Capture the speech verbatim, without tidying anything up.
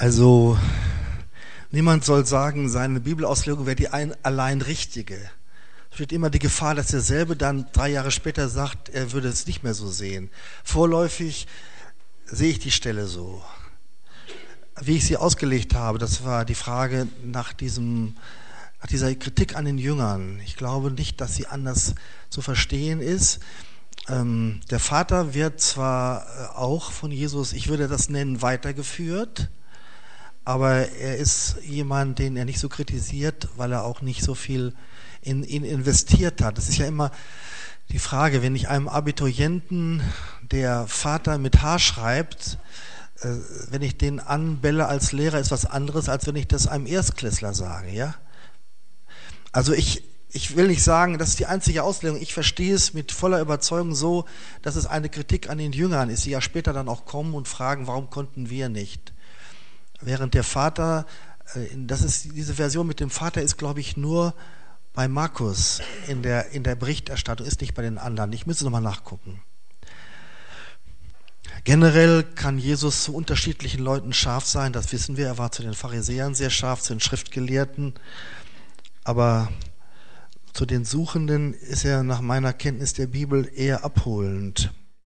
Also, niemand soll sagen, seine Bibelauslegung wäre die ein, allein richtige. Es besteht immer die Gefahr, dass derselbe dann drei Jahre später sagt, er würde es nicht mehr so sehen. Vorläufig sehe ich die Stelle so. Wie ich sie ausgelegt habe, das war die Frage nach diesem, nach dieser Kritik an den Jüngern. Ich glaube nicht, dass sie anders zu verstehen ist. Ähm, der Vater wird zwar auch von Jesus, ich würde das nennen, weitergeführt, aber er ist jemand, den er nicht so kritisiert, weil er auch nicht so viel in ihn investiert hat. Das ist ja immer die Frage, wenn ich einem Abiturienten, der Vater mit H schreibt, äh, wenn ich den anbelle als Lehrer, ist was anderes, als wenn ich das einem Erstklässler sage, ja? Also ich, ich will nicht sagen, das ist die einzige Auslegung. Ich verstehe es mit voller Überzeugung so, dass es eine Kritik an den Jüngern ist, die ja später dann auch kommen und fragen, warum konnten wir nicht? Während der Vater, das ist, diese Version mit dem Vater ist, glaube ich, nur bei Markus in der, in der Berichterstattung, ist nicht bei den anderen. Ich müsste nochmal nachgucken. Generell kann Jesus zu unterschiedlichen Leuten scharf sein, das wissen wir. Er war zu den Pharisäern sehr scharf, zu den Schriftgelehrten, aber zu den Suchenden ist er nach meiner Kenntnis der Bibel eher abholend.